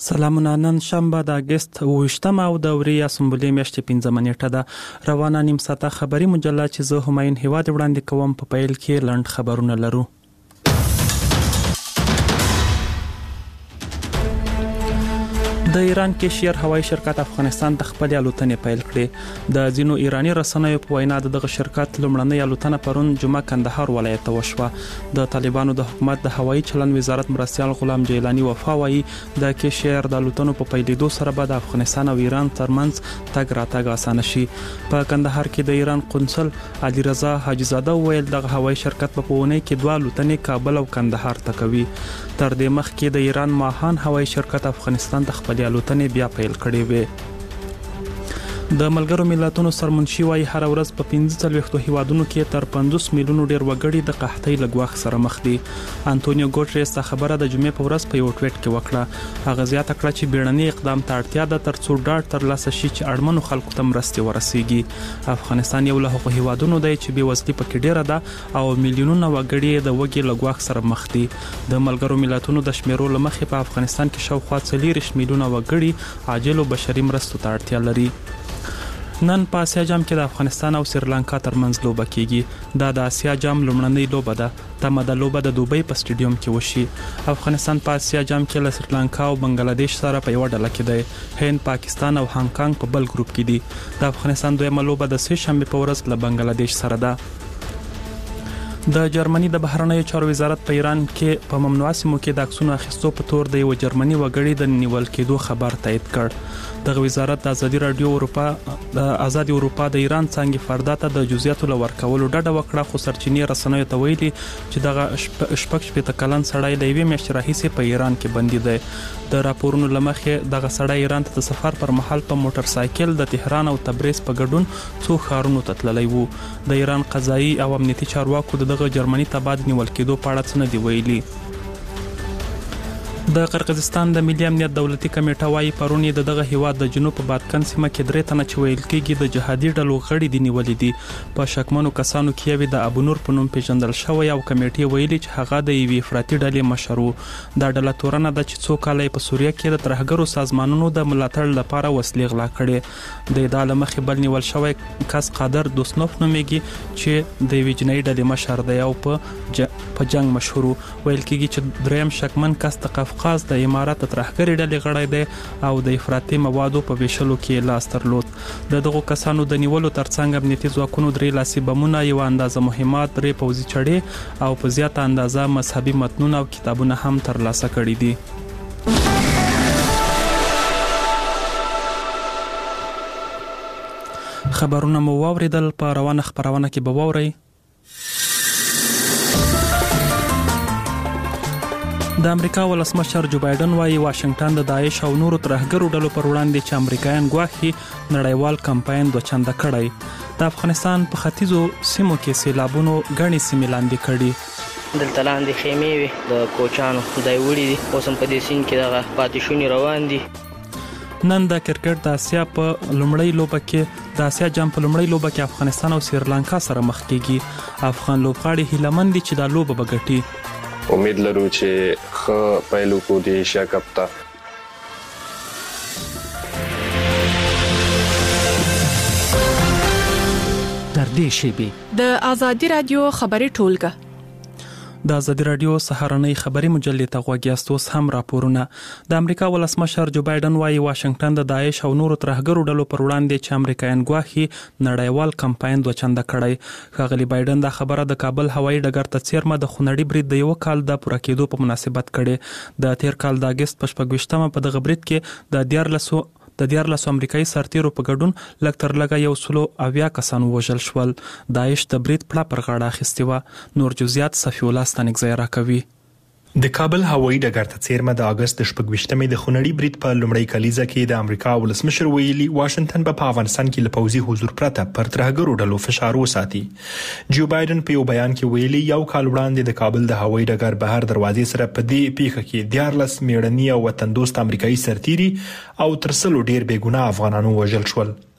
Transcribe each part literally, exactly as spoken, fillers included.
سلامونه. نن شنبه د اگست اوویشتمه او د ورې یا سنبلې میاشتې پنځمه نیټه ده. روانه نیم ساعته خبري مجله چې زه همایون هیواد وړاندې کوم په پیل کې لنډ خبرونه لرو. د ایران کیشیر هوایي شرکت افغانستان ته خپل الوتنې پیل کړې. د ځینو ایرانی رسنیو په وینا دغه شرکت لومړنۍ الوتنه پرون جمعه کندهار ولایت ته وشوه. د طالبانو د حکومت د هوایي چلند وزارت مرستیال غلام جیلانی وفا وایي د کیشیر د الوتنو په پیلېدو سره به د افغانستان او ایران ترمنځ تګ راتګ اسانه شي. په کندهار کې د ایران قونسل علي رضا حاجی زاده ویل دغه هوایي شرکت په پونه کې دوه الوتنې کابل او کندهار ته کوي. تر دې مخکې د ایران ماهان هوایي شرکت افغانستان ته خپل الوتنې بیا پیل کړې وې. د ملګرو ملتونو سرمنشي وايي هر ورځ په پنځه څلوېښتو هیوادونو کې تر پنځوس میلیونو ډیر وګړي د قحطۍ له ګواښ سره مخ دي. انټونیو ګوټریس دا خبره د جمعې په ورځ په یو ټویټ کې وکړه. هغه زیاته کړه چې بیړني اقدام ته اړتیا ده ترڅو ډاډ ترلاسه شي چې اړمنو خلکو ته مرستې ورسیږي. افغانستان یو له هغو هیوادونو دی چې بې وزلي پکې ډیره ده او میلیونونه وګړي د وږي له ګواښ سره مخ دي. د ملګرو ملتونو د شمیرو له مخې په افغانستان کې شاوخوا څلوېښت میلیونه وګړي عاجل او بشري مرستو ته اړتیا لري. نن په آسیا جام کې د افغانستان او سریلانکا ترمنځ لوبه کیږي. دا د آسیا جام لومړنۍ لوبه ده. تمه د لوبه د دوبۍ په سټیډیوم کې وشي. افغانستان په آسیا جام کې له سریلانکا او بنگلاديش سره په یو ډله کې دی. هند، پاکستان او هانګ کانګ په بل ګروپ کې دي. د افغانستان دویمه لوبه د سه شنبه په ورځ له بنگلاديش سره ده. د جرمني د بهرنیو چارو وزارت په ایران کې په ممنوعه سیمو کې د عکسونو اخیستو په تور د یو جرمني وګړي د نیول کېدو خبر تایید کړ. دغه وزارت د ازادي رادیو اروپا د ازادي اروپا د ایران څنګه فردا ته د جزئیاتو لور کولو ډډه وکړه، خو سرچینې رسنیو ته ویلي چې دغه شپږ شپږ کلن سړی د یوې میاشتې راهیسې په ایران کې بندي دی. د راپورونو لمخې دغه سړی ایران ته د سفر پر مهال په موټر سایکل د تهران او تبریز په ګډون څو ښارونو ته تللی وو. د ایران قضایي او امنیتي چارواکو دغه جرمني تبعید نیول کېدو په اړه څه نه دی ویلي. د قرقیزستان د ملي امنیت دولتي کمیټه وايي پرون د دغه هیواد د جنوب په بادکن سیمه کې درې تنه چې ویل کېږي د جهادي ډلو غړي دي نیولې دي. په شکمنو کسانو کې یو د ابو نور په نوم پیژندل شوی او کمیټې ویلي چې هغه د یوې افراطي ډلې مشر و. دا ډله تورنه ده چې څو کاله په سوریه کې د ترهګرو سازمانونو د ملاتړ لپاره وسلې غلا کړي. د ادعا له مخې بل نیول شوی کس قادر دوسنوف نومیږي چې د یوې جنایي ډلې مشر دی او په په جنگ مشهور ویل کېږي چې دریم شکمن کس د قفقاز د امارات ترهګری ډلې غړی دی او د افراطي موادو په ویشلو کې لاس درلود. د دغو کسانو د نیولو ترڅنګ امنیتي ځواکونو درې لاسي بمونه، یو اندازه مهمات، درې پوځي چړې او په زیاته اندازه مذهبي متنونه او کتابونه هم ترلاسه کړي دي. خبرونه مو واوریدل. په روانه خبرونه کې به واورئ د امریکا ولسمشر جو بایدن وايي واشنگټن د داعش او نورو ترهګرو ډلو پر وړاندې چې امریکایان ګواښي نړیوال کمپاین دوچنده کړی. د افغانستان په ختیځو سیمو کې سیلابونو غني سیمې لاندې کړي. دلته لاندې خیمې وي د کوچانو دای وړي دي. اوس هم په دې سین کې دغه پاتې شونې روان دي. نن د کرکټ د آسیا په لومړۍ لوبه کې د آسیا جام په لومړۍ لوبه کې افغانستان او سریلانکا سره مخ کیږي. افغان لوبغاړي هیله مند دي چې دا لوبه به ګټي. امید لرو چې ښه پیل وکړو د ایشیا کپ ته. تر دې شیبې د ازادي رادیو خبري ټولګه د ازادي رادیو سهارنۍ خبري مجلې ته غوږ یاست. اوس هم راپورونه. د امریکا ولسمشر جو بایدن وايي واشنگټن د داعش او نورو ترهګرو ډلو پر وړاندې چې امریکایان ګواښي نړیوال کمپاین دوچنده کړی. ښاغلي بایدن دا خبره د کابل هوایي ډګر ته څیرمه د خونړي برید د یو کال د پوره کېدو په مناسبت کړي. د تیر کال د اگست په شپږویشتمه په دغه برید کې د دیارلسو د دیارلسو امریکایي سرتیرو په ګډون لږ تر لږه یو سلو اویا کسان وژل شول. داعش د برید پړه پر غاړه اخیستې وه. نور جزئیات صفی الله ستانکزی راکوي. د کابل هوایي ډګر ته څیرمه د اگست شپږویشتمې د خونړي برید په لومړۍ کلیزه کې د امریکا ولسمشر ویلي واشنگټن په افغانستان کې له پوځي حضور پرته پر ترهګرو ډلو فشار وساتي. جو بایدن په یو بیان کې ویلي یو کال وړاندې د کابل د هوایي ډګر بهر دروازې سره په دې پیښه کې دیارلس میړني او وطن دوست امریکایي سرتیري او تر سلو ډیر بې ګناه افغانانو وژل شول.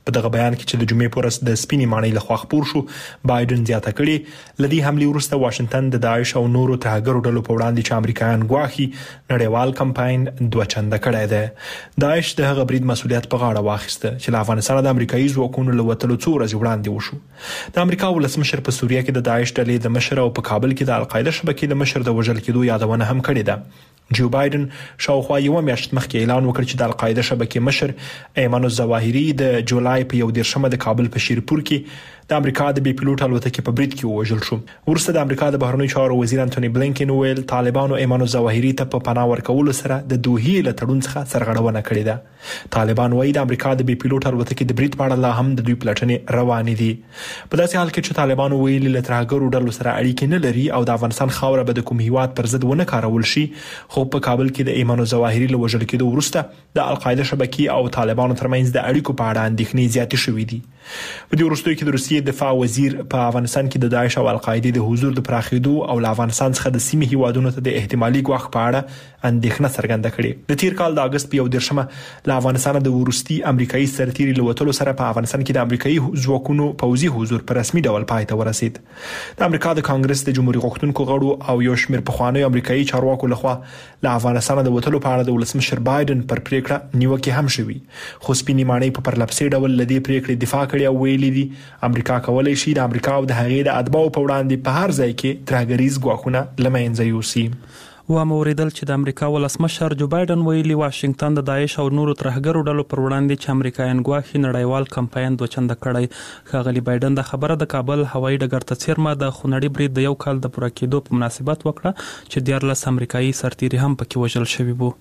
په دغه بیان کې چې د جمعې په ورځ د سپینې ماڼۍ لخوا خپور شو، بایدن زیاته کړې لدی حمله وروسته واشنگټن د داعش او نورو ترهګرو ډلو په وړاندې چې امریکایان ګواښي نړیوال کمپاین دوه چنده کړی دی. داعش د هغه برید مسؤلیت په غاړه واخیسته چې له افغانستان د امریکایي ځواکونو له وتلو څو ورځې وړاندې وشو. د امریکا ولسمشر په سوریه کې د داعش ډلې د مشر او په کابل کې د القاعده شبکې د مشر د وژل کېدو یادونه هم کړې ده. جو بایدن شاوخوا یو میاشت مخکې اعلان وکړ چې د القاعده شبکې مشر ایمن الظواهري د جولای په یو دیرشمه د کابل په شیرپور کې د امریکا د بي پيلوټ الوتکې په برید کې وژل شو. ورسته د امریکا د بهرنیو چارو وزیر انټونی بلینکن ویل طالبانو ایمن الظواهري ته په پناه ورکولو سره د دوحې له تړون څخه سرغړونه کړې ده. طالبان وايي د امریکا د بي پيلوټ الوتکې د برید په اړه لا هم د دوی پلټنې روانې دي. په داسې حال کې چې طالبان ویلي له ترهګرو ډلو سره اړیکې نه لري او د افغانستان خاوره به د کوم هیواد پر ضد ونه کارول شي، خو په کابل کې د ایمن الظواهري له وژل کېدو وروسته د القاعده شبکې او طالبانو ترمنځ د اړیکو په اړه اندېښنې زیاتې شوې دي. په دې وروستیو کې د روسیې دفاع وزیر په افغانستان کې د داعش او القاعده د حضور د پراخېدو او له افغانستان څخه د سیمې هیوادونو ته د احتمالي ګواښ په اړه اندېښنه څرګنده کړې. د تیر کال د اگست په یو دیرشمه له افغانستان د وروستي امریکایي سرتیري له وتلو سره په افغانستان کې د امریکایي ځواکونو پوځي حضور په رسمي ډول پای ته ورسید. د امریکا د کانګرس د جمهوریت غوښتونکو غړو او یو شمېر پخوانیو امریکایي چارواکو لخوا له افغانستان د وتلو په اړه د ولسمشر بایدن پر پریکړه نیوکه هم شوې، خو سپینې ماڼۍ په پرلپسې ډول لدې پریکړې دفاع کړې او ویلي دي امریکا کولای شي د امریکا او د هغې د اتباعو په وړاندې په هر ځای کې ترهګریز ګواښونه له منځه یوسي. و موریدل چې د امریکا ولسمشر جو بایدن ویلي واشنگټن د داعش او نورو ترهګرو ډلو پر وړاندې چې امریکایان ګواښي نړیوال کمپاین دوه چنده کړی. ښاغلي بایدن د خبره د کابل هوایي ډګر ته څیرمه د خونړي برید د یو کال د پوره کېدو په مناسبت وکړه چې دیارلس امریکایي سرتیري هم پکې وژل شوي وو.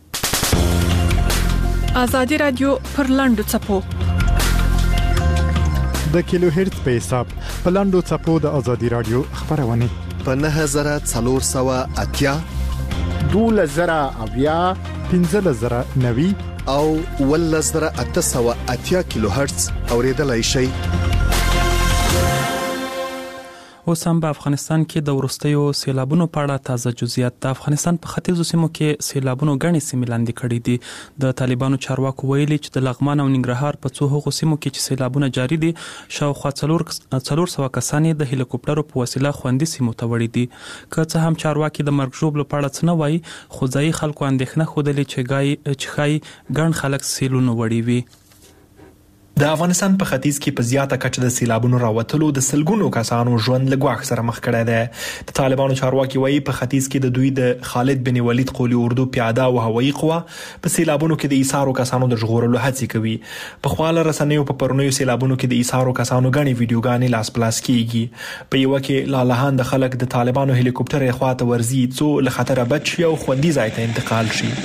آزادي رادیو پر لاندو چپو د کیلو هرتز په حساب په لاندو چپو د آزادي رادیو خبرونه په نه هزار څلور سوه اتیا دوله زره اویا پنځه زره نوي او ول زره اته سوه اتیا کیلو هرتز اوریدلای شي. اوس هم په افغانستان کې د ورستیو سیلابونو په اړه تازه جزئیات. د افغانستان په ختیځو سیمو کې سیلابونو غني سیمې لاندې کړې دي. د طالبانو چارواکو ویلي چې د لغمان او ننګرهار په څو هغو سیمو کې چې سیلابونه جاري دي شاوخوا څلور څلور سوه کسان د هلیکوپټرو په وسیله خوندي سیمو ته وړي دي. که څه هم چارواکي د مرګ ژوبلو په اړه څه نه وایي، خو ځایي خلکو اندېښنه ښودلې چې ګای چې ښایي ګڼ خلک سیلونو وړي وي. د افغانستان په ختیځ کې په زیاته کچه د سیلابونو راوتلو د سلګونو کسانو ژوند له ګواښ سره مخ کړی دی. د طالبانو چارواکي وایي په ختیځ کې د دوی د خالد بن ولید قولی اردو پیاده او هوایي قوا په سیلابونو کې د ایثارو کسانو د ژغورلو هڅې کوي. په خواله رسنیو په پرونیو سیلابونو کې د ایثارو کسانو غني ویډیوګانې لاس پلاس کیږي. په یو کې لالهان د خلک د طالبانو هلیکوپټر خواته ورزي څو له خطر بچ شي او خوندي ځای ته انتقال شي.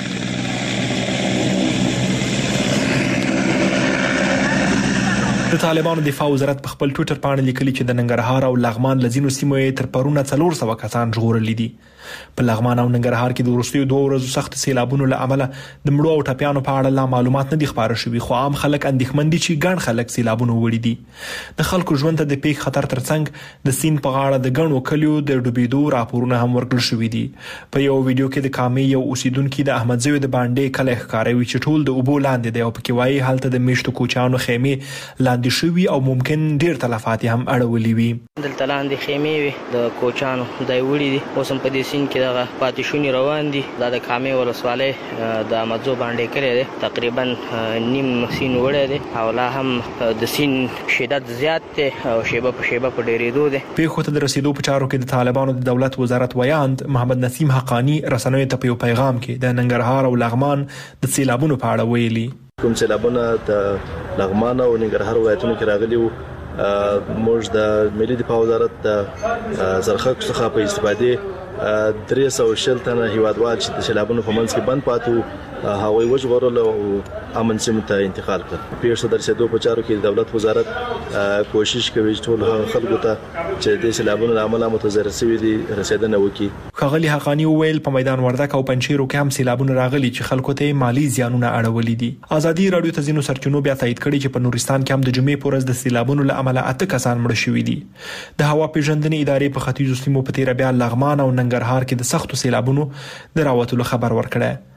د طالبانو دفاع وزارت په خپل ټوئیټر باندې لیکلي چې د ننګرهار او لغمان لزینو سیمو تر پرونه څلور سوه کسان ژغورل دي. په لغمان او ننګرهار کې د وروستیو دوه ورځو سخت سیلابونو له امله د مړو او ټپیانو په اړه لا معلومات نه دي خبره شوي، خو عام خلک اندېښمن دي چې ګڼ خلک سیلابونو وړي دي. د خلکو ژوند ته د پیښ خطر ترڅنګ د سیند په غاړه د ګڼو کلیو د ډوبېدو راپورونه هم ورکړل شوي دي. په یو ویډیو کې د کامې یو اوسیدونکي د احمدزیو د باندې کلی ښکاروي چې ټول د اوبو لاندې دی او پکې وایي هلته د میشتو کوچیانو خیمې لاندې شوي او ممکن ډیر تلفات هم اړولي وي. دلته لاندې خیمې وي د کوچیانو دای وړي دي. اوس هم په دې سیند کې دغه پاتې شونې روان دي. دا د کامې ولسوالۍ د احمدزو باندې کلی دی، تقریبا نیم سیند وړی دی او لا هم د سیند شدت زیات دی او شیبه په شیبه په ډېرېدو دی. پیښو ته د رسیدو په چارو کې د طالبانو د دولت وزارت ویاند محمد نسیم حقانی رسنیو ته په یو پیغام کې د ننګرهار او لغمان د سیلابونو په اړه ویلي. کوم سیلابونه د لغمان او ننګرهار ولایتونو کې راغلي وو، موږ د ملي دفاع وزارت د زرخک څخه په استفادې درې سوه شل تنه هیوادوال چې د سیلابونو په منځ کې بند پاتو هغوی وژغورل او امن سیمو ته انتقال کړل. پیښو ته د رسیدو په چارو کې د دولت وزارت کوشش کوي چې ټول هغه خلکو ته چې د سیلابونو له امله متضرر شوي دي رسیدنه وکړي. ښاغلي حقانی وویل په میدان وردک او پنجشیرو کې هم سیلابونه راغلي چې خلکو ته مالی زیانونه اړولي دي. آزادي رادیو ته ځینو سرچینو بیا تایید کړي چې په نورستان کې هم د جمعې په ورځ د سیلابونو له امله اته کسان مړه شوي دي. د هوا پیژندنې ادارې په ختیځو سیمو په تیره بیا لغمان او ننګرهار کې د سختو سیلابونو د راوتلو خبر ورکړی.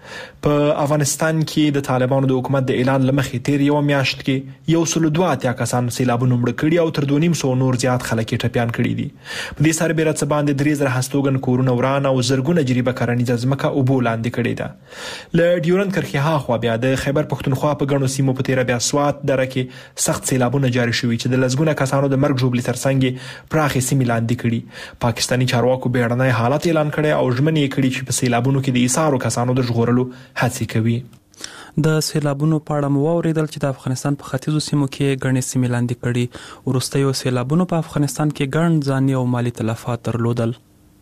په افغانستان کې د طالبانو د حکومت د اعلان لمخې تیر یو میاشت کې یو سل دوه اتیا کسان سیلابونو مړه کړي او تر دوه نیم سوه نور زیات خلک یې ټپیان کړي دي. په دې سربېره څه باندې درې زره هستوګن کورونه وران او زرګونه جریبه کرنیزه ځمکه اوبو لاندې کړې ده. له ډیورند کرښې هاخوا بیا د خیبر پښتونخوا په ګڼو سیمو په تیره بیا سوات دره کې سخت سیلابونه جاري شوي چې د لسګونه کسانو د مرګ ژوبلې ترڅنګ پراخې سیمې لاندې کړي. پاکستاني چارواکو بیړنی حالت اعلان کړی او ژمنې یې کړي چې په سیلابونو کې د ایثارو کسانو د ژغورلو هڅې کوي. د سیلابونو په اړه مو واورېدل چې د افغانستان په ختیځو سیمو کې ګڼې سیمې لاندې کړي. وروستیو سیلابونو په افغانستان کې ګڼ ځاني او مالي تلفات درلودل.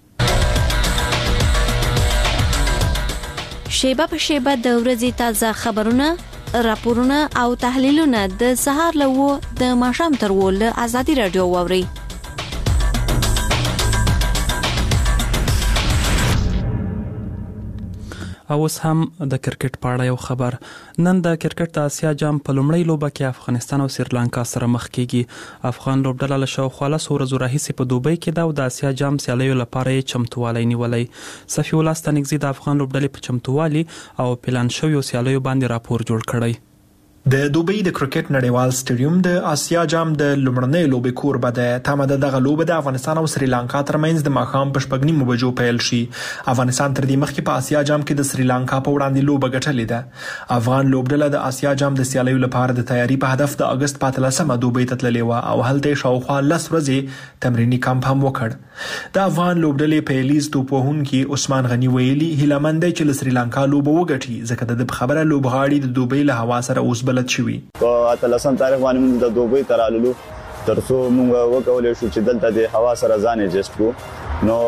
شیبه په شیبه د ورځې تازه خبرونه، راپورونه او تحلیلونه د سهار له وو د ماښام تر وو له آزادي رادیو واورئ. او اوس هم د کرکټ په اړه یو خبر. نن د کرکټ د اسیا جام په لومړۍ لوبه کې افغانستان او سریلانکا سره مخ کیږي. افغان لوبډله له شاوخوا لسو ورځو راهیسې په دوبۍ کې ده او د اسیا جام سیالیو لپاره یې چمتووالی نیولی. صفي الله ستانکزي د افغان لوبډلې په چمتووالي او پلان شویو سیالیو باندې راپور جوړ کړی. د دوبۍ د کرکټ نړیوال سټیډیوم د اسیا جام د لومړنۍ لوبې کوربه ده. تمه ده دغه لوبه د افغانستان او سریلانکا ترمنځ د ماښام په شپږ نیمو بجو پیل شي. افغانستان تر دې مخکې په اسیا جام کې د سریلانکا په وړاندې لوبه ګټلې ده. افغان لوبډله د اسیا جام د سیالیو لپاره د تیاری په هدف د اگست په اتلسمه دوبۍ ته تللې وه او هلته شاوخوا لس ورځې تمریني کمپ هم وکړ. د افغان لوبډلې په لیز توپوهونکي عثمان غنی ویلي هیله مند دی چې له سریلانکا لوبه وګټي ځکه د خبره لوبغاړي د دوبۍ له هوا سره اوس بلد شوي. په اتلسم تاریخ باندې موږ د دوبۍ ته راللو ترڅو موږ وکولای شو چې دلته د هوا سره ځان ایډجسټ کړو. نو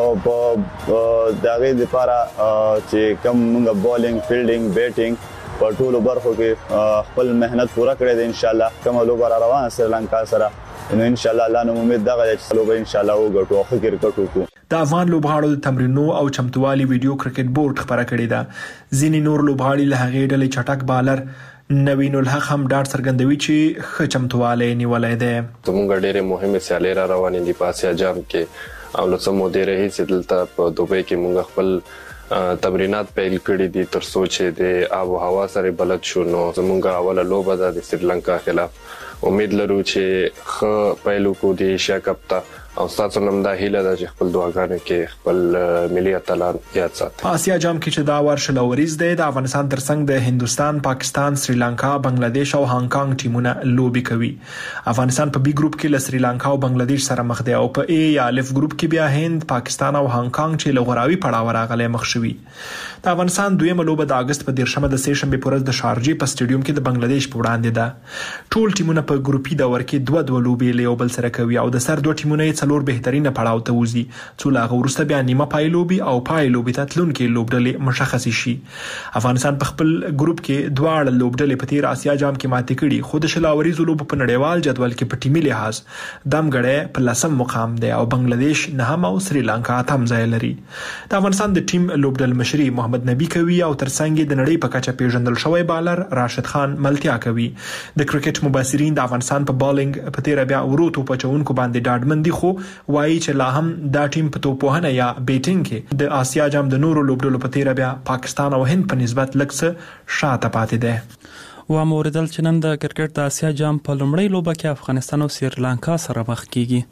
په دغه لپاره چې کوم موږ بولینګ، فیلډینګ، بیټینګ په ټولو برخو کې خپل مهنت پوره کړی دی. ان شاء الله کوم لوبه را روانه سریلانکا سره نو ان شاء الله الله نو امید دغه چې لوبه ان شاء الله وګټو او ښه کرکټ وکړو. د افغان لوبغاړو د تمرینو او چمتووالي ویډیو کرکټ بورډ خبره کړې ده. ځینې نور لوبغاړي له هغې ډلې چټک بالر نوین الحق هم ډاډ څرګندوي چې ښه چمتووالی نیولی دی. زموږ ډېرې مهمې سیالۍ را روانې دي په اسیا جام کې او له څه مودې راهیسې دلته په دوبۍ کې موږ خپل تمرینات پیل کړي دي تر څو چې د آب و هوا سره بلد شو. نو زموږ اوله لوبه ده د سریلانکا خلاف. امید لرو چې ښه پیل وکړو د ایشیا کپ ته او ستاسو نوم دا هیله ده چې خپل دعاګانې کې خپل ملي اتلان یاد ساتي. په اسیا جام کې چې دا ورشه لوریز دی د افغانستان ترڅنګ د هندوستان، پاکستان، سریلانکا، بنگلاديش او هانګ کانګ ټیمونه لوبي کوي. افغانستان په بي ګروپ کې له سریلانکا او بنگلاديش سره مخ دی او په ای یا الف ګروپ کې بیا هند، پاکستان او هانګ کانګ چې لغوراوي پړاو راغلي مخ شوي. د افغانستان دویمه لوبه د اگست په دیرشمه د سه شنبه پر ورځ د شارجې په سټیډیوم کې د بنگلاديش په وړاندې ده. ټول ټیمونه په ګروپي دور کې دوه دوه لوبې له یو بل سره کوي او د سر دوه ټیمونه یې څلور بهترینه پړاو ته وځي څو لا وروسته بیا نیمه پای لوبي او پای لوبي ته تلونکي لوبډلې مشخص شي. افغانستان په خپل ګروپ کې دواړه لوبډلې په تیر اسیا جام کې ماتې کړي خو د شلاوري لوبو په نړیوال جدول کې په ټیمي لحاظ دمګړې په لسم مقام دی او بنگلاديش نهم او سریلانکا تم ځای لري. د افغانستان د ټیم لوبډل مشري محمد نبی کوي او ترڅنګ د نړۍ په کچه پیژندل شوی بالر راشد خان ملتیا کوي. د کرکټ مبصرین د افغانستان په بالینګ په تیر بیا ورو توپ چونکو باندې ډاډمن دي خو وایي چې لا هم دا ټیم په توپوهنه یا بیټینګ کې د آسیا جام د نورو لوبډلو په تیر بیا پاکستان او هند په نسبت لږ څه شاته پاتې ده. و موردل چې نن د کرکټ د آسیا جام په لومړۍ لوبه کې افغانستان او سریلانکا سره مخ کیږي.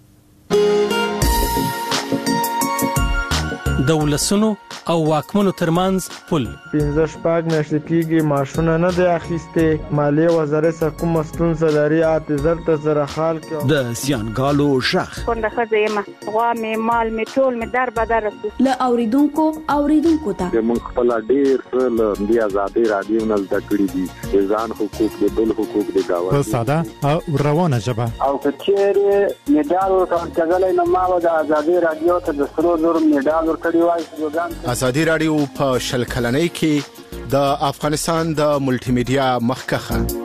د ولسونو او واکمنو ترمنځ پل پنځه شپږ میاشتې کېږي معاشونه نه دی اخیستې. مالیې وزارت سره کومه ستونزه لري اته زر ته زره خال کې د زیانګالو شخ کونډه ښځه یم غوا مې مال مې ټول مې در بدر رسي له اوریدونکو اوریدونکو ته موږ خپل ډیر څه له دې ازادي رادیو نه زده کړي دي ځان حقوق د بل حقوق د گاوند په ساده او روانه ژبه او کچېره میډال ورکړل کېدل نو ما د ازادي رادیو ته د سرو زر میډال ورکړی وای. ازادي رادیو په شل کلنۍ کې د افغانستان د ملټي میډیا مخکخه.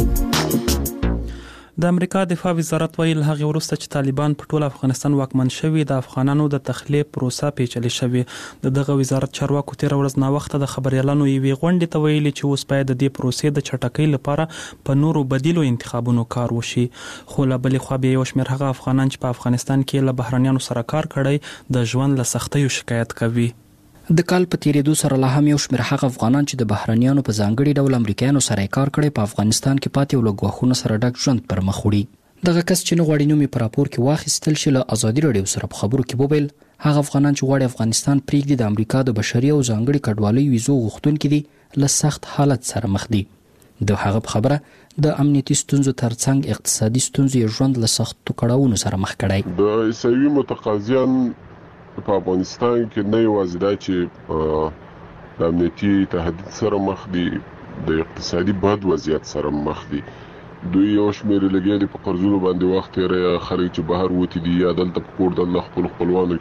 د امریکا دفاع وزارت ویل هغه ورسته چې طالبان په ټول افغانستان واکمن شوي د افغانانو د تخلیه پروسه پیچلې شوې. د دغه وزارت چارواکو تیر ورځ نا وخت د خبريالانو یوې غونډې ته ویلي چې اوس باید د دې پروسې د چټکۍ لپاره په نورو بدیلو انتخابونو کار وشي. خو لا بلې خو به یو شمېر هغه افغانان چې په افغانستان کې له بهرانيانو سره کار کړی د ژوند له سختیو شکایت کوي. د کال په تیریدو سره لا هم یو شمېر هغه افغانان چې د بهرنیانو په ځانګړي ډول امریکایانو سره کار کړی په افغانستان کې پاتې او له ګواښونو سره ډک ژوند پر مخ وړي. دغه کس چې نه غواړي نوم یې په راپور کې واخیستل شي له ازادي راډیو سره په خبرو کې وویل هغه افغانان چې غواړي افغانستان پرېږدي د امریکا د بشري او ځانګړي کډوالۍ ویزو غوښتونکي دي له سخت حالت سره مخ دي. د هغه په خبره د امنیتي ستونزو ترڅنګ اقتصادي ستونزې یې ژوند له سختو کړاوونو سره مخ کړی. د عیسوي متقاضیان په افغانستان کې نه یوازې دا چې د امنیتي تهدید سره مخ دي د اقتصادي بد وضعیت سره مخ دي. دوی یو شمېر لګیا دي په قرضونو باندې وخت تیروي. خلک چې بهر وتي دي یا دلته په کور دننه خپل خپلوانو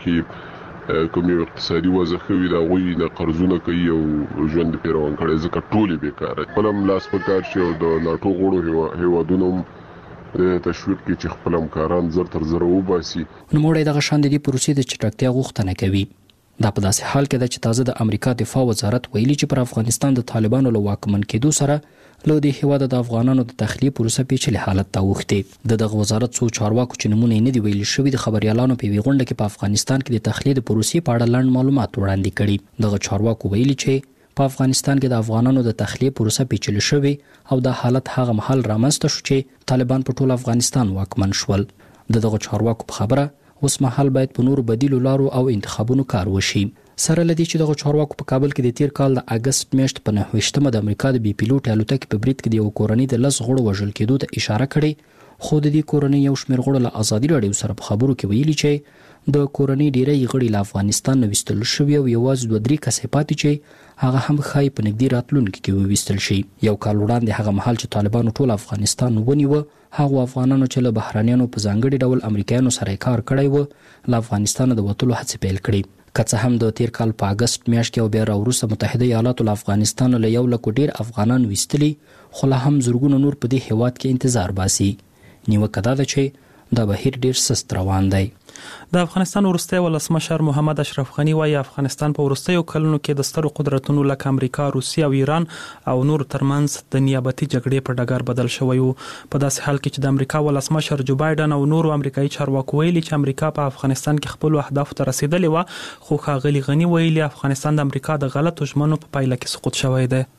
کې کوم یو اقتصادي وضع ښه وي د هغوی نه قرضونه کوي او ژوند یې پرې روان کړی ځکه ټولې بېکاره خپل هم لاس په کار شي او د ناټو غړو هېوادونو هم تشویق کې چې خپل همکاران زر تر زره وباسي. نوموړی دغه شان د دې پروسې د چټکتیا غوښتنه کوي. دا په داسې حال کې ده چې تازه د امریکا دفاع وزارت ویلي چې پر افغانستان د طالبانو له واکمن کېدو سره له دې هېواده د افغانانو د تخلیې پروسه پیچلې حالت ته اوښتې. د دغه وزارت څو چارواکو چې نومونه یې نه دي ویلي شوي د خبریالانو په یوې غونډه کې په افغانستان کې د تخلیې د پروسې په اړه لنډ معلومات وړاندې کړي. دغه چارواکو ویلي چې په افغانستان کې د افغانانو د تخلیې پروسه پیچلې شوې او دا حالت هغه مهال رامنځته شو چې طالبان په ټول افغانستان واکمن شول. د دغه چارواکو په خبره اوس مهال باید په نورو بدیلو لارو او انتخابونو کار وشي. سره لدی چې دغه چارواکو په کابل کې د تیر کال د اگست میاشت په نهه ویشتمه د امریکا د بي پیلوټ الوتکې په برید کې د یو کورنۍ د لس غړو وژل کېدو ته اشاره کړې. خو د دې کورنۍ یو شمېر غړو له ازادي راډیو سره په خبرو کې ویلي چې د کورنۍ ډیری غړي له افغانستان نه ویستل شوي او یوازې دوه درې کسې پاتې چې هغه هم ښایي په نږدې راتلونکي کې وویستل شي. یو کال وړاندې هغه مهال چې طالبانو ټول افغانستان ونیوه هغو افغانانو چې له بهرنیانو په ځانګړي ډول امریکایانو سره کار کړی و له افغانستان د وتلو هڅې پیل کړې. که څه هم د تیر کال په اگست میاشت کې او بیا راوروسته متحده ایالاتو له افغانستان له یو لکو ډیر افغانان ویستلي خو لا هم زرګونه نور په دې هیواد کې انتظار باسي. نیوکه دا ده چې دا بهیر ډیر سست روان دی. د افغانستان وروستی ولسمشر محمد اشرف غنی وايي افغانستان په وروستیو کلونو کې د سترو قدرتونو لکه امریکا، روسیه او ایران او نور ترمنځ د نیابتي جګړې په ډګر بدل شوی وو. په داسې حال کې چې د امریکا ولسمشر جو بایدن او نورو امریکایي چارواکو ویلي چې امریکا په افغانستان کې خپل اهدافو ته رسیدلې و، خو ښاغلي غنی ویلي افغانستان د امریکا د غلطو ژمنو په پایله کې سقوط شوی دی.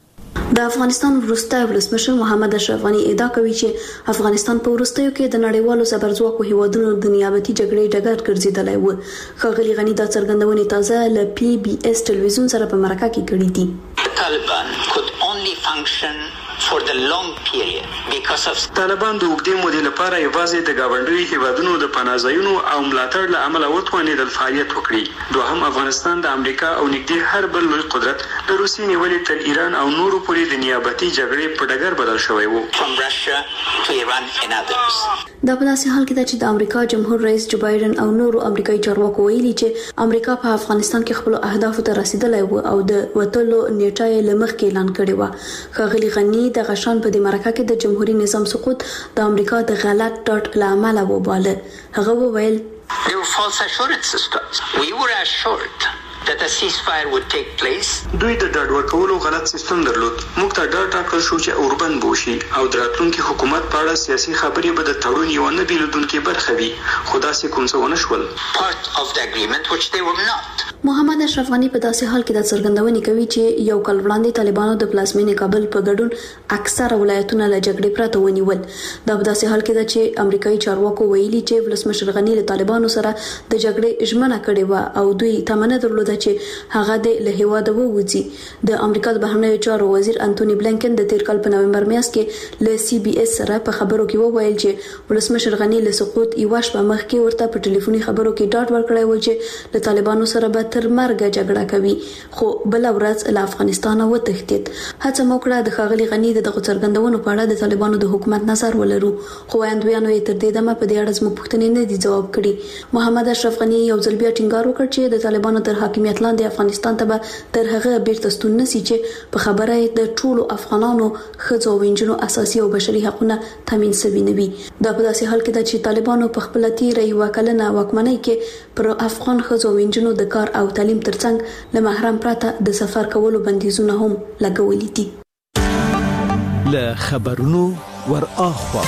د افغانستان وروستی ولسمشر محمد اشرف غنی ادعا کوي چې افغانستان په وروستیو کې د نړیوالو زبرځواکو هیوادونو د نیابتي جګړې ډګر ګرځیدلی و. ښاغلي غنی دا څرګندونې تازه له پی بي اس ټلویزیون سره په مرکه کې کړې دي. Taliban could only function for the long period because of طالبان د اوږدې مودې لپاره یوازې د ګاونډیو هیوادونو د پناهځایونو او ملاتړ له امله وتوانېدل فعالیت وکړي. دوهم افغانستان د امریکا او نږدې هر بل لوی قدرت د روسیې نیولې تر ایران او نورو پورې د نیابتي جګړې په ډګر بدل شوی و. from Russia to Iran and others. دا په داسې حال کې ده چې د امریکا جمهور رئیس جو بایدن او نورو امریکایي چارواکو ویلي چې امریکا په افغانستان کې خپل اهدافو ته رسیدلی و او د وتلو نیټه یې له مخکې اعلان کړې و. ښاغلي غنی د غشان په دې مرکه کې د جمهوریت نظام سقوط د امریکا د غلط ډاټ له امله وباله. هغه وویل They were false assurances to us. We were assured that a ceasefire would take place. دوی د ډاډ ورکولو غلط سیستم درلود. موږ ته ډاډ راکړل شو چې اوربند بوشي او د راتلونکي حکومت په اړه سیاسي خبرې به د تړون یوه نه بېلېدونکې برخه وي، خو داسې کوم څه ونه شول. Part of the agreement which they were not. محمد اشرف غنی په داسې حال کې د څرګندونې کوي چې یو کال وړاندې طالبانو د پلازمینې کابل په ګډون اکثره ولایتونه له جګړې پرته ونیول. دا په داسې حال کې ده چې امریکایي چارواکو ویلي چې ولسمشر غنی له طالبانو سره د جګړې ژمنه کړې وه او دوی تمه نه درلوده چې هغه د له هیواده ووځي. د امریکا د بهرنیو چارو وزیر انټونی بلینکن د تیر کال په نومبر میاشت کې له سی بي اس سره په خبرو کې وویل چې ولسمشر غنی له سقوط یوه شپه مخکې ورته په ټلیفوني خبرو کې ډاډ ورکړی و چې له طالبانو سره به تر مرګه جګړه کوي، خو بل ورځ له افغانستان وتښتید. هڅه مو کړه د ښاغلي غنی د دغه څرګندونو په اړه د طالبانو د حکومت نظر ولرو، خو وړاندوینو یې تر دې دمه په دې اړه زموږ پوښتنې نه دي ځواب کړي. محمد اشرف غنی یو ځل بیا ټینګار وکړ چې د طالبانو تر حاکمیت لاندې افغانستان ته به تر هغه بیرته ستون نشي چې په خبره د ټولو افغانانو ښځو او نجونو اساسي او بشري حقوقونه تامین شوي نه وي. دا په داسې حال کې ده چې طالبانو په خپله تیره یوه کلنه واکمنۍ کې پر افغان ښځو او نجونو د کار او تعلیم ترڅنګ له محرم پرته د سفر کولو بندیزونه هم لګولي دي. له خبرونو ور اخوا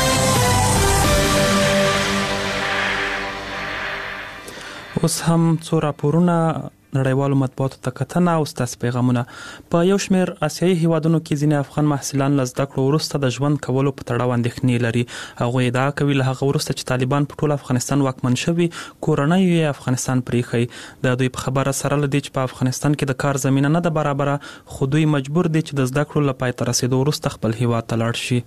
اوس هم څو راپورونه نړیوالو مطبوعاتو ته کتنه او ستاسو پیغامونه. په یو شمېر آسیایي هیوادونو کې ځینې افغان محصلان له زده کړو وروسته د ژوند کولو په تړاو اندېښنې لري. هغوی ادعا کوي له هغه وروسته چې طالبان په ټول افغانستان واکمن شوي، کورنۍ یې افغانستان پرېښی. د دوی په خبره سره له دې چې په افغانستان کې د کار زمینه نه ده برابره، خو دوی مجبور دي چې د زده کړو له پای ته رسېدو وروسته خپل هیواد ته لاړ شي.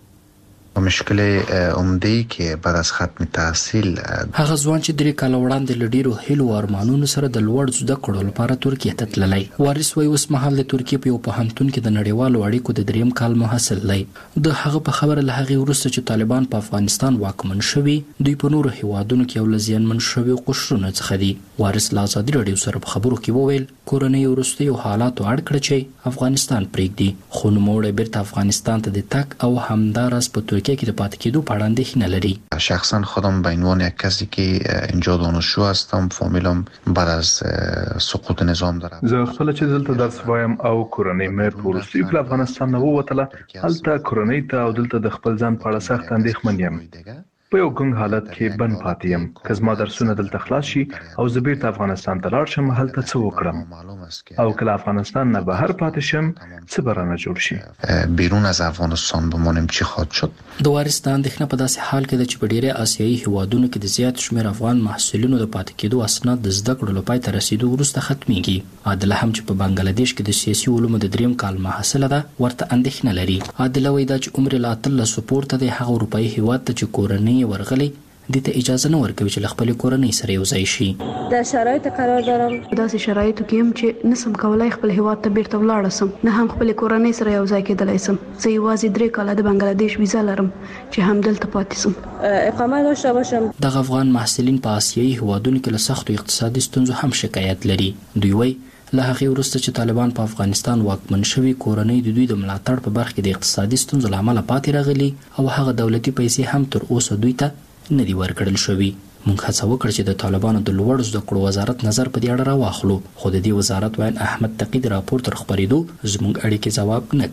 مشکل عمده‌ای که بعد از ختم تحصیل هغه ځوان چې درې کاله وړاندې له ډېرو هیلو او ارمانونو سره د لوړ زده کړو لپاره ترکیې ته تللی. وارث وایي اوس مهال د ترکیې په یو پوهنتون کې د نړیوالو اړیکو د دریم کال محصل دی. د هغه په خبره له هغې وروسته چې طالبان په افغانستان واکمن شوي، دوی په نورو هیوادونو کې یو له زیانمن شویو قشرونو څخه دي. وارث له ازادي راډیو سره په خبرو کې وویل کورنۍ وروستیو حالاتو اړ کړه چې افغانستان پرېږدي، خو نوموړی بیرته افغانستان ته د تګ او همداراز په ترکیه کې د پاتې کېدو په اړه اندېښنه لري. شخصا خودم به عنوان یک کسی که اینجا دانشجو هستم، فامیلم بعد از سقوط نظام دارم. زه خپل چې دلته درس وایم او کورنۍ مې په وروستیو کې افغانستان نه ووتله، هلته کورنۍ ته او دلته د خپل ځان په اړه سخت اندېښمن یم. په یو ګنګ حالت کې بند پاتې یم. که زما درسونه دلته خلاص شي او زه بیرته افغانستان ته لاړ شم، هلته څه وکړم؟ او که له افغانستان نه بهر پاتې شم، څه به رانه جوړ شي؟ بیرون از افغانستان بمانم چی خواهد شد؟ د وارث د اندېښنه په داسې حال کې ده چې په ډېری آسیایي هیوادونو کې د زیات شمېر افغان محصلینو د پاتې کېدو اسناد د زده کړو له پای ته رسېدو وروسته ختمیږي. عادله هم چې په بنګلادیش کې د سیاسي علومو د دریم کال محصله ده، ورته اندېښنه لري. عادله وایي دا چې عمر له اتلسو پورته دی، هغه اروپایي هیواد ته چې کورنۍ ورغلی دې ته اجازه نه ورکوي چې له خپلې کورنۍ سره یو ځای شي. د شرایطو قرار دارم داسې شرایطو کې هم چې نسم کولای خپل هیواد ته بیرته ولاړ سم، نه هم خپل کورنۍ سره یو ځای کېدلای سم. زه یوازې درې کاله د بنګلادیش ویزا لرم چې هم دلته پاتې سم، اقامه داشته باشم. دغه افغان محصلین په آسیایي هیوادونو کې له سختو اقتصادي ستونزو هم شکایت لري. دوی وایي له هغې وروسته چې طالبان په افغانستان واکمن شوي، کورنۍ د دوی د ملاتړ په برخه کې د اقتصادي ستونزو له امله پاتې راغلي او هغه دولتي پیسې هم تر اوسه دوی ته نه دي ورکړل شوي. موږ هڅه وکړه چې د طالبانو د لوړ زده کړو وزارت نظر په دې اړه راواخلو، خو د دې وزارت وایي احمد تقی د راپور تر خپرېدو زموږ اړیکې ځواب نه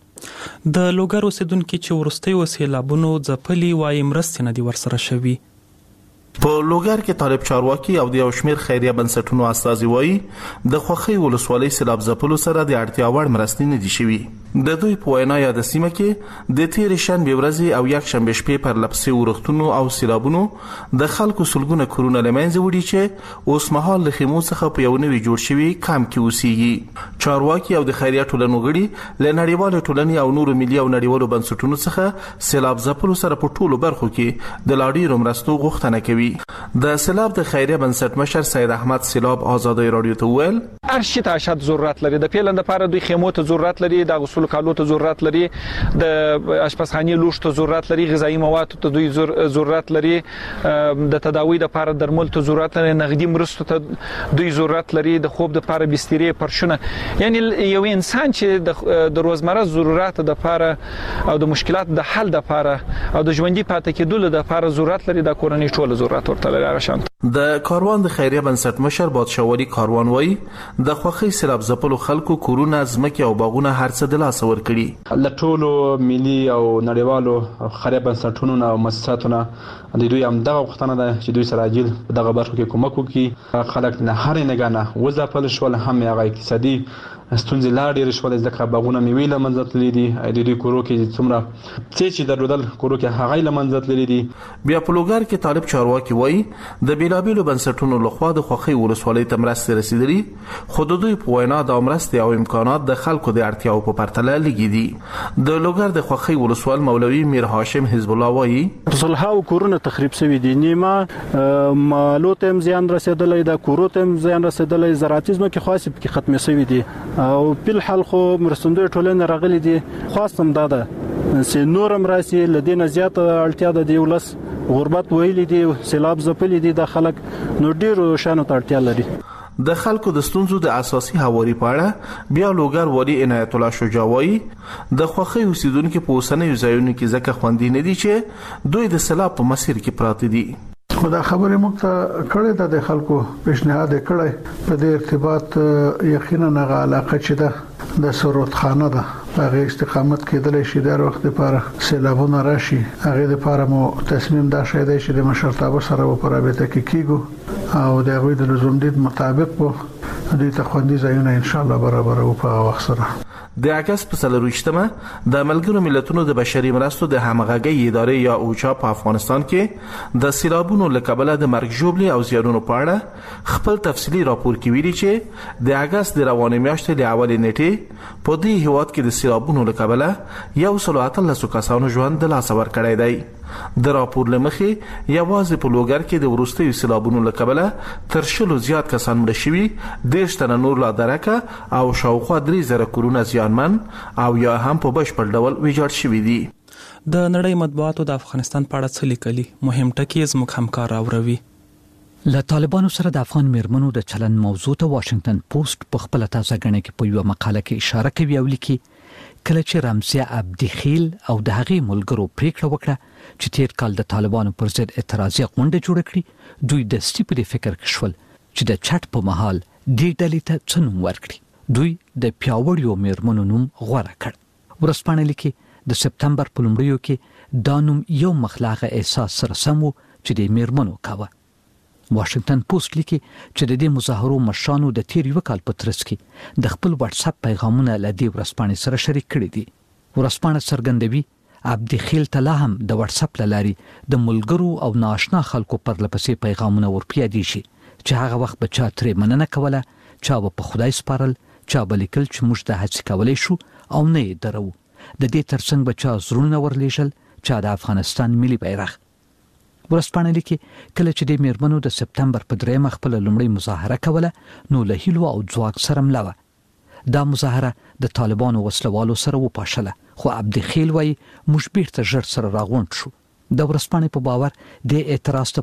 کړي. د لوګر اوسیدونکي چې وروستیو سیلابونو ځپلي وایي مرستې نه دي ورسره شوي. په لوګر کې طالب چارواکي او د یو شمېر خیریه بنسټونو استازي وایي د خوښۍ ولسوالۍ سیلاب ځپلو سره د اړتیا وړ مرستې نه دي شوي. د دوی په وینا یاده سیمه کې د تېرې شنبې ورځې او یک شنبې شپې پر لپسې ورښتونو او سیلابونو د خلکو سلګونه کورونه له منځه وړي چې اوس مهال له خیمو څخه په یو نوي جوړ شوي کمپ کې اوسېږي. چارواکي او د خیریه ټولنو غړي له نړیوالې ټولنې او نورو ملي او نړیوالو بنسټونو څخه سیلاب ځپلو سره په ټولو برخو کې د لا ډېرو مرستو غوښتنه کوي. د سیلاب د خیریه بنسټ مشر سید احمد سیلاب آزادۍ راډیو ته وویل هر شي ته اشد ضرورت لري. د پیلن لپاره دوی خیمو ته ضرورت لري، د غسل کالو ته ضرورت لري، د اشپزخانه لوښ ته ضرورت لري، غذایی مواد ته دوی ضرورت لري، د تداوی لپاره درمل ته ضرورت لري، نغدي مرستو ته دوی ضرورت لري، د خوب لپاره بسترې، پرشونه. یعنی یو انسان چې د روزمره ضرورت لپاره او د مشکلات د حل لپاره او د ژوندۍ پاتې کېدو لپاره ضرورت لري، د کورنۍ ټول ضرورت ورته لري. شانت د کاروان د خیریه بنسټ مشر بادشاهوالي کاروان وایي د خوښۍ سیلاب ځپلو خلکو کورونه، ځمکې او باغونه هر څه د لاسه ورکړي. له ټولو ملي او نړیوالو خیریه بنسټونو او مؤسساتو نه د دوی هم دغه غوښتنه ده چې دوی سره عاجل په دغه برخو کې کومک وکړي. خلک نه هر نګاه نه وځپل شول، هم هغه اقتصادي ستونزې لا ډېرې شولې، ځکه باغونه مېوې له منځه تللي دي، د دوی کورو کې څومره څه چې درلودل کورو کې هغه له منځه تللي دي. بیا په لوګر کې طالب چارواکي وایي د بېلابېلو بنسټونو لخوا د خوښۍ ولسوالۍ ته مرستې رسېدلي، خو د دوی په وینا د مرستې او امکانات د خلکو د اړتیاو په پرتله لږې دي. د لوګر د خوښۍ ولسوال مولوي میر هاشم حزب الله وایي سلهاو کورونه تخریب شوي دي، نیمه مالو ته هم زیان رسېدلی ده، کورو ته هم زیان رسېدلی، زراعتي ځمکې خاصې پکې ختمې شوي دي او په حال خو مرستندوی ټولنې راغلي دي. خواستم دا ده چې نورم راسي، له دې نه زیاته اړتیا ده. د ولس غربت ویلي دي، سیلاب ځپلي دي، د خلک نو ډېرو شانو ته اړتیا لري. د خلکو د ستونزو د اساسي هواري په اړه بیا لوګر والي عنایت الله شجاع وایي د خوښۍ اوسیدونکو په اوسنیو ځایونو کې ځکه خوندي نه دي چې دوی د سیلاب په مسیر کې پراته دي. خدا خبرې موږ ته کړې ده، د خلکو پیشنهاد کړی په دې ارتباط یقینا هغه علاقه چې ده د سرود خانه ده، هغه استقامت کېدل شي د وخت لپاره سیلابونه راشي. هغه لپاره مو تصمیم دا شې دی چې د مشرتابه سره په رابطه کې کیږو او د غوي د لزوم دید مطابق په دوی ته خوندي ځایونه ان شاء الله برابر او په وخت سره. د اگست په څلرویشتمه د ملګرو ملتونو د بشري مرستو د همغږۍ ادارې یا اوچا په افغانستان کې د سیلابونو له کبله د مرګ ژوبلې او زیانونو په اړه خپل تفصیلي راپور کې ویلي چې د اگست د روانې میاشتې له اولې نیټې په دې هیواد کې د سیلابونو له کبله یو سل اتلس کسانو ژوند د لاسه ورکړی دی. د راپور له مخې یوازې په لوګر کې د وروستیو سیلابونو له کبله تر شلو زیات کسان مړه شوي، دېرش تنه نور لا درکه او شاوخوا درې زره کورونه زیانمن او یا هم په بشپړ ډول ویجاړ شوي دي. د نړۍ مطبوعاتو د افغانستان په اړه څه لیکلي؟ مهم ټکي زموږ همکار راوروي. له طالبانو سره د افغان میرمنو د چلن موضوع ته واشنگټن پوسټ په خپل تازه غنې کې په یو مقاله کې اشاره کوي او لیکي کله چې رمزیه عبدخیل او د هغې ملګرو پریکړه وکړه چې تیر کال د طالبانو پر ضد اعتراضي غونډه جوړه کړي، دوی د سټیپلي فکر کښول چې د چټ په محل دې ډلې ته څه نوم ورکړي. دوی د پیاوړیو میرمنو نوم غوره کړ. ورځپاڼه لیکي د سپتمبر په لومړیو کې دا نوم یو مخلاغه احساس سره سم و چې د میرمنو کاوه. واشنگټن پوسټ لیکي چې د دې مظاهرو مشرانو د تیر یو کال په ترڅ کې د خپل واتس اپ پیغامونه له دې ورځپاڼې سره شریک کړي دي. ورځپاڼه څرګندوي عبدخیل ته هم د واتس اپ لاري د ملګرو او ناشنا خلکو پر لپسې پیغامونه ورپیادي شي چې هغه وخت به چا ترې مننه کوله، چا به په خدای سپارل، چا به لیکل چې موږ د هڅې کولای شو او نه یې درو. د دې ترڅنګ به چا زړونه ورلیږل، چا د افغانستان ملي بیرغ. ورځپاڼه لیکي کله چې د میرمنو د سپتمبر په دریمه خپل لومړی مظاهره کوله نو له هیلو او ځواک سره مله وه. دا مظاهره د طالبانو وسلوالو سره وپاشله، خو عبدخیل وایي موږ بیرته ژر سره راغونډ شو. د ورځپاڼې په باور د اعتراض ته